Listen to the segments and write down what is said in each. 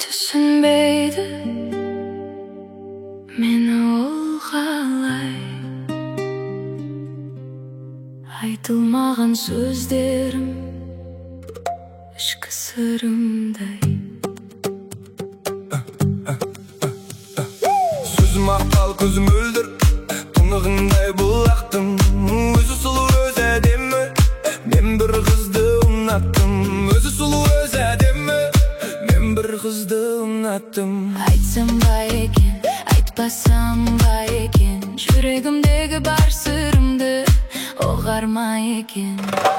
Түсінбейді мені ол қалай, айтылмаған сөздерім ішкі сырымдай. Сөзім аққал, көзім өлдір, тұнығындай бұлақтым. Өзі сұлу, өзі әдемі, мен бір қызды ұнаттым. Өзі сұлу, өзі әдемі, мен бір қызды ұнаттым. Айтсам ба екен, айтпасам ба екен, жүрегімдегі бар сырымды оғар ма екен?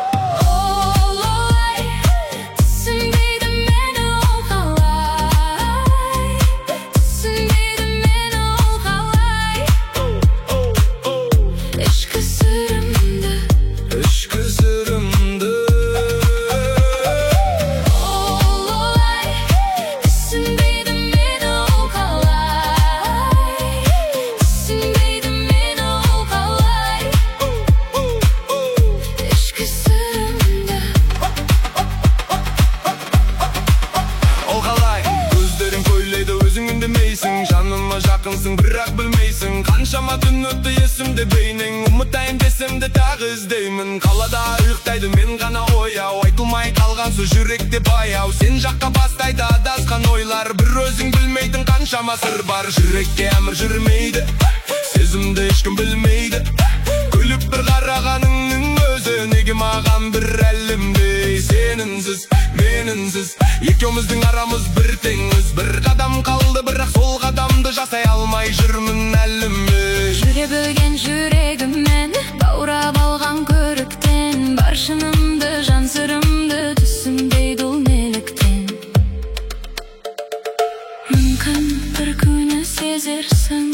Олай, түсінбейді мені ол қалай, түсінбейді мені ол қалай. Ішкі сырымды, ішкі сырымды. олай, түсінбейді мені ол қалай, түсінбейді мені ол қалай. Ішкі сырымды. Ол қалай, көздерің көйлейді, өзің үндемейсің. Жаныма жақынсың, бірақ білмейсің. Қаншама түн өтті есімде бейнең, ұмытайын десем де тағы іздеймін. Қалада ұйықтайды, мен ғана ояу, айтылмай қалған сөз жүректе баяу. Сен жаққа бастайды адасқан ойлар, бір өзің білмейтін қаншама сыр бар. Жүрекке әмір жүрмейді, сезімді ешкім білмейді. Күліп бір қарағаныңның өзі неге маған бір әлемдей. Сенінсіз, менінсіз, екеуміздің арамыз бір теңіз. Бір қадам қалды, бірақ сол қадамды жасай алмай жүрмін әліме. Жүре білген жүрегіммен баурап алған көріктен, бар шынымды, жан сырымды түсінбейді ол неліктен. Мүмкін бір күні сезерсің,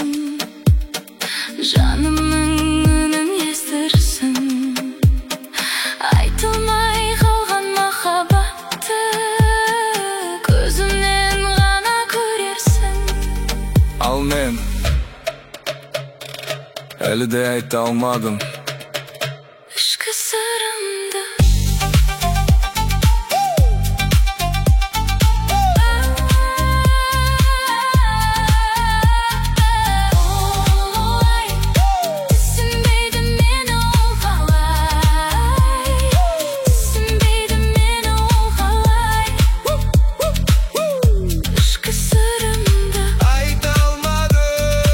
жанымның үнін естірсің. Айтылмай қалған махаббатты көзімнен ғана көрерсің. Ал мен әлі де айта алмадым Ішкі сырымды. Олай, түсінбейді мені ол қалай, түсінбейді мені ол қалай. Ішкі сырымды. айта алмадым.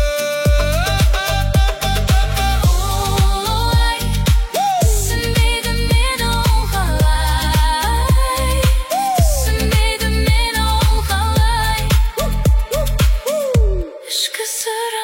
Олай, түсінбейді мені ол қалай, түсінбейді мені ол қалай. Ішкі сырым.